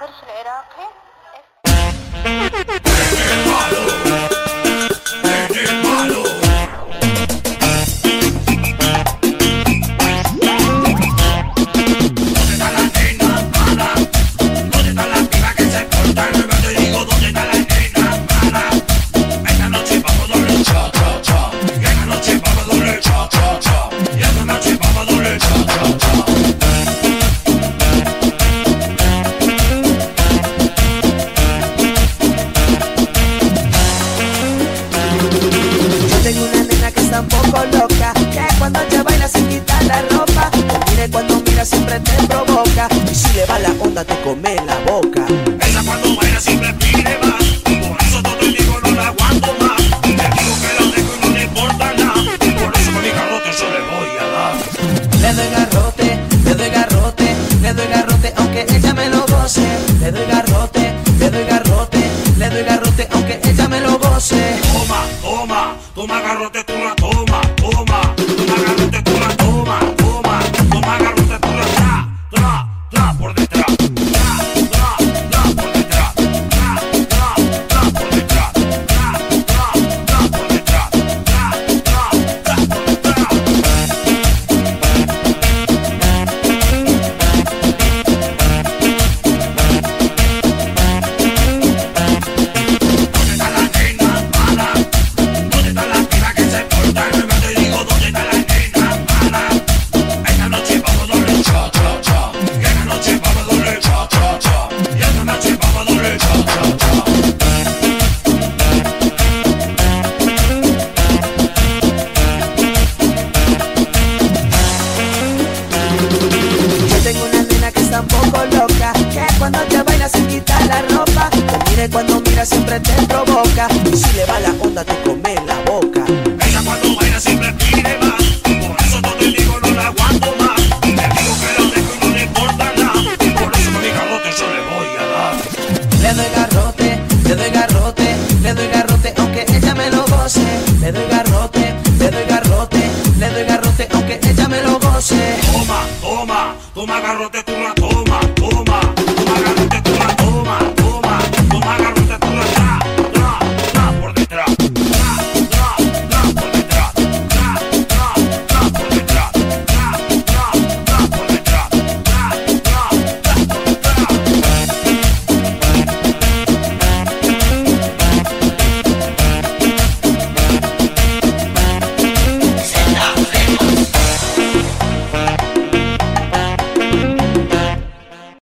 كرش العراقي. Un poco loca, que cuando te baila sin quitar la ropa, te mire cuando mira siempre te provoca, y si le va la onda te come la boca. Ella cuando baila siempre pide más, por eso todo el digo no la aguanto más. Le digo que la dejo y no le importa nada, y por eso con mi garrote yo le voy a dar. Le doy garrote, le doy garrote, le doy garrote aunque ella me lo goce. Le doy garrote, le doy garrote, le doy garrote aunque ella me lo goce. Toma, toma, toma garrote tú la toma, toma, toma garrote tú la toma, toma, toma garrote tú la tra por detrás, tra por detrás, tra por detrás, tra por detrás, tra por detrás. Un poco loca, que cuando te baila sin quitar la ropa, te mire cuando mira siempre te provoca, y si le va la onda te come la boca. Ella cuando baila siempre pide más, por eso todo el digo no la aguanto más. Le digo que la dejo y no le importa nada, y por eso con mi garrote yo le voy a dar. Le doy garrote, le doy garrote, le doy garrote aunque ella me lo goce. Le doy garrote, le doy garrote, le doy garrote aunque ella me lo goce. Toma, toma, toma garrote tú